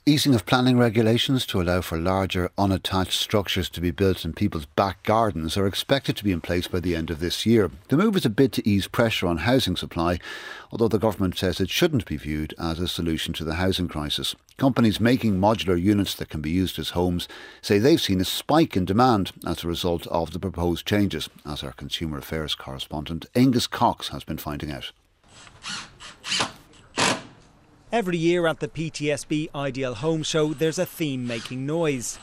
Easing of planning regulations to allow for larger unattached structures to be built in people's back gardens are expected to be in place by the end of this year. The move is a bid to ease pressure on housing supply, although the government says it shouldn't be viewed as a solution to the housing crisis. Companies making modular units that can be used as homes say they've seen a spike in demand as a result of the proposed changes, as our Consumer Affairs correspondent Angus Cox has been finding out. Every year at the PTSB Ideal Home Show, there's a theme making noise.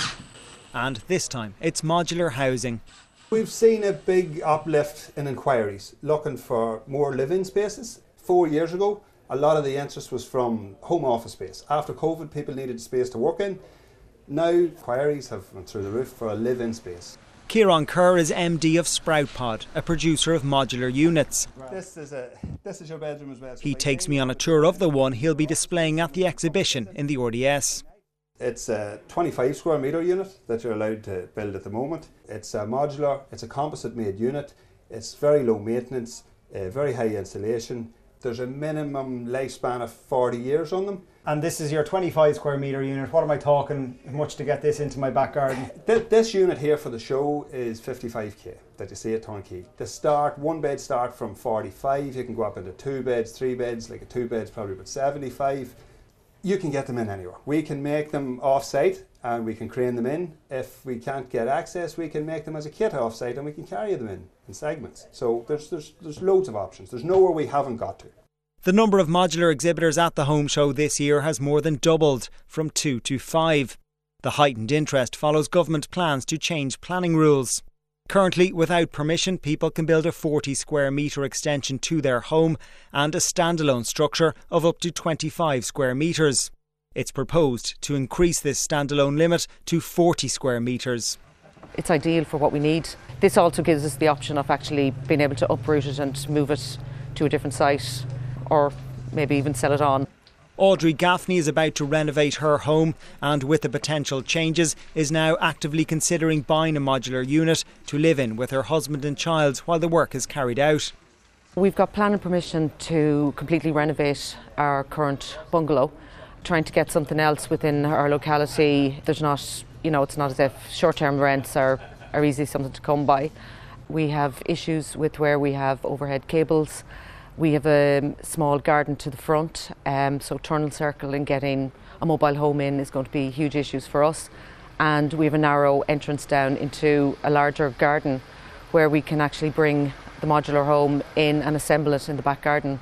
And this time, it's modular housing. We've seen a big uplift in inquiries looking for more live-in spaces. 4 years ago, a lot of the interest was from home office space. After COVID, people needed space to work in. Now, inquiries have gone through the roof for a live-in space. Kieran Kerr is MD of Sproutpod, a producer of modular units. This is your bedroom as well. He takes me on a tour of the one he'll be displaying at the exhibition in the RDS. It's a 25 square metre unit that you're allowed to build at the moment. It's a modular, it's a composite made unit. It's very low maintenance, very high insulation. There's a minimum lifespan of 40 years on them. And this is your 25 square metre unit. What am I talking much to get this into my back garden? This unit here for the show is 55k that you see at Turnkey. One bed start from 45, you can go up into 2 beds, 3 beds, like a 2 bed's probably about 75. You can get them in anywhere. We can make them off-site and we can crane them in. If we can't get access, we can make them as a kit off-site and we can carry them in segments. So there's loads of options. There's nowhere we haven't got to. The number of modular exhibitors at the home show this year has more than doubled, from 2 to 5. The heightened interest follows government plans to change planning rules. Currently, without permission, people can build a 40 square metre extension to their home and a standalone structure of up to 25 square metres. It's proposed to increase this standalone limit to 40 square metres. It's ideal for what we need. This also gives us the option of actually being able to uproot it and move it to a different site, or maybe even sell it on. Audrey Gaffney is about to renovate her home and, with the potential changes, is now actively considering buying a modular unit to live in with her husband and child while the work is carried out. We've got planning permission to completely renovate our current bungalow, trying to get something else within our locality. There's not, it's not as if short-term rents are easily something to come by. We have issues with where we have overhead cables. We have a small garden to the front, so tunnel circle and getting a mobile home in is going to be huge issues for us. And we have a narrow entrance down into a larger garden where we can actually bring the modular home in and assemble it in the back garden.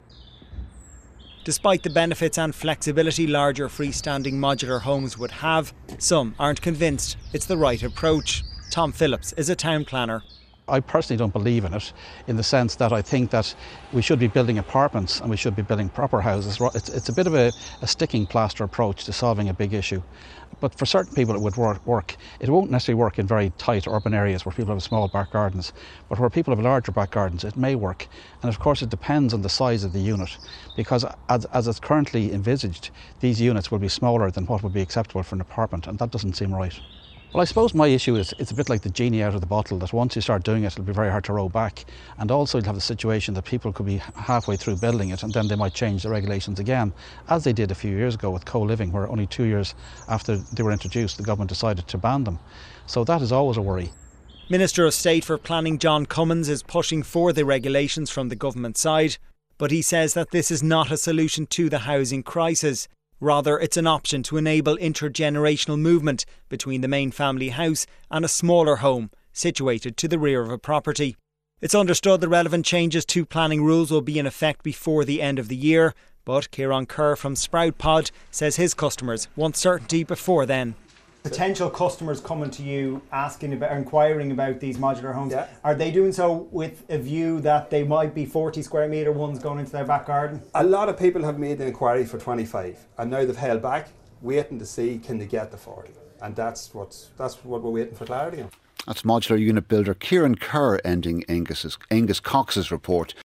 Despite the benefits and flexibility larger freestanding modular homes would have, some aren't convinced it's the right approach. Tom Phillips is a town planner. I personally don't believe in it, in the sense that I think that we should be building apartments and we should be building proper houses. It's a bit of a sticking plaster approach to solving a big issue. But for certain people it would work. It won't necessarily work in very tight urban areas where people have small back gardens, but where people have larger back gardens it may work. And of course it depends on the size of the unit, because as it's currently envisaged, these units will be smaller than what would be acceptable for an apartment, and that doesn't seem right. Well, I suppose my issue is it's a bit like the genie out of the bottle, that once you start doing it, it'll be very hard to row back. And also you'll have the situation that people could be halfway through building it and then they might change the regulations again, as they did a few years ago with co-living, where only 2 years after they were introduced, the government decided to ban them. So that is always a worry. Minister of State for Planning John Cummins is pushing for the regulations from the government side, but he says that this is not a solution to the housing crisis. Rather, it's an option to enable intergenerational movement between the main family house and a smaller home situated to the rear of a property. It's understood the relevant changes to planning rules will be in effect before the end of the year, but Kieran Kerr from Sproutpod says his customers want certainty before then. Potential customers coming to you inquiring about these modular homes, yeah. Are they doing so with a view that they might be 40 square metre ones going into their back garden? A lot of people have made an inquiry for 25 and now they've held back, waiting to see can they get the 40. And that's what we're waiting for clarity on. That's modular unit builder Kieran Kerr ending Angus Cox's report.